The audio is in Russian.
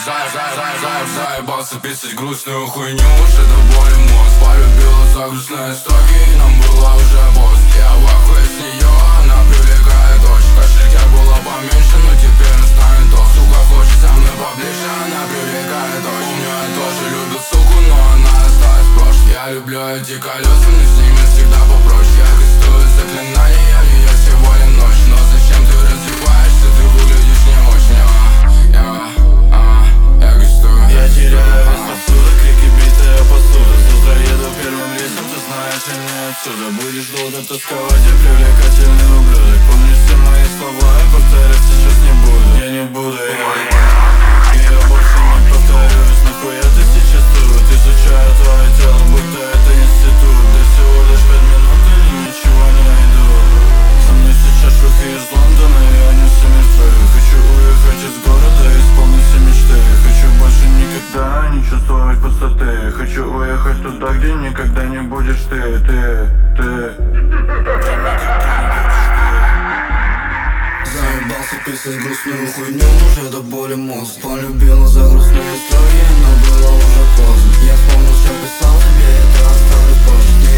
Заебался писать грустную хуйню, уже до боли мозг. Полюбила за грустные строки, нам было уже поздно. Я в ахуе с нее, она привлекает очень. В кошельке было поменьше, но теперь настанет то. Сука хочет со мной поближе, она привлекает очень. Помню, я тоже любил суку, но она осталась в прошлом. Я люблю эти колеса, но с ними всегда попроще. Я кастую заклинания, ее сегодня ночь. Но зачем ты раздеваешься, ты выглядишь не очень. Я теряю вес посуда, крики битая посуда. Завтра еду первым рейсом, ты знаешь, я не отсюда. Будешь долго тосковать, я привлекательный ублюдок. Помнишь все мои слова, я повторять сейчас не буду. Я не буду, я больше не повторюсь. Нахуя ты сейчас тут? Изучаю твое тело, будто это институт. Да всего лишь 5 минут или ничего не найду. Со мной сейчас шутки из Лондона, и они все мертвы. Хочу уехать из города, исполнить все мечты. Хочу больше никогда не чувствовать пустоты. Хочу уехать туда, где никогда не будешь ты. Заебался писать грустную хуйню, уже до боли мозг. Полюбила за грустные строки, но было уже поздно. Я вспомнил, что писал тебе, это оставлю позже.